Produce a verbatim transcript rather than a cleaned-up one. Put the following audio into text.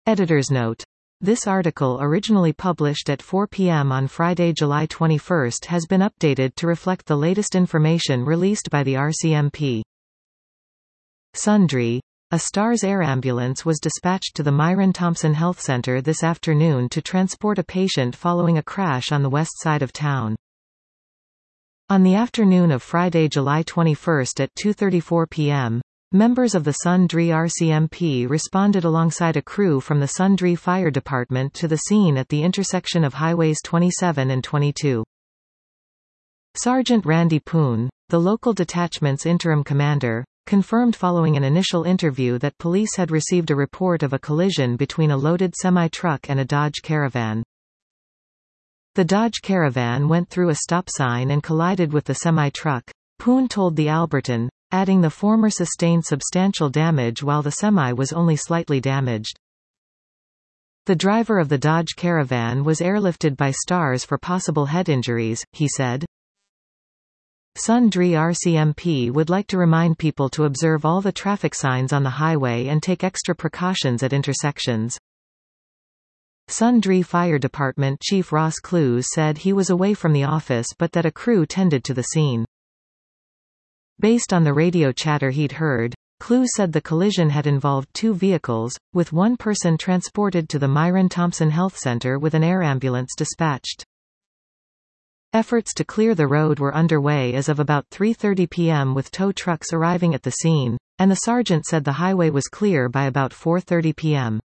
Editor's note. This article, originally published at four p m on Friday, July twenty-first, has been updated to reflect the latest information released by the R C M P. Sundry. A STARS air ambulance was dispatched to the Myron Thompson Health Center this afternoon to transport a patient following a crash on the west side of town. On the afternoon of Friday, July twenty-first at two thirty-four p m, members of the Sundry R C M P responded alongside a crew from the Sundry Fire Department to the scene at the intersection of Highways twenty-seven and twenty-two. Sergeant Randy Poon, the local detachment's interim commander, confirmed following an initial interview that police had received a report of a collision between a loaded semi-truck and a Dodge Caravan. The Dodge Caravan went through a stop sign and collided with the semi-truck, Poon told the Alberton, adding the former sustained substantial damage while the semi was only slightly damaged. The driver of the Dodge Caravan was airlifted by STARS for possible head injuries, he said. Sundry R C M P would like to remind people to observe all the traffic signs on the highway and take extra precautions at intersections. Sundry Fire Department Chief Ross Clues said he was away from the office but that a crew tended to the scene. Based on the radio chatter he'd heard, Clues said the collision had involved two vehicles, with one person transported to the Myron Thompson Health Center with an air ambulance dispatched. Efforts to clear the road were underway as of about three thirty p m with tow trucks arriving at the scene, and the sergeant said the highway was clear by about four thirty p m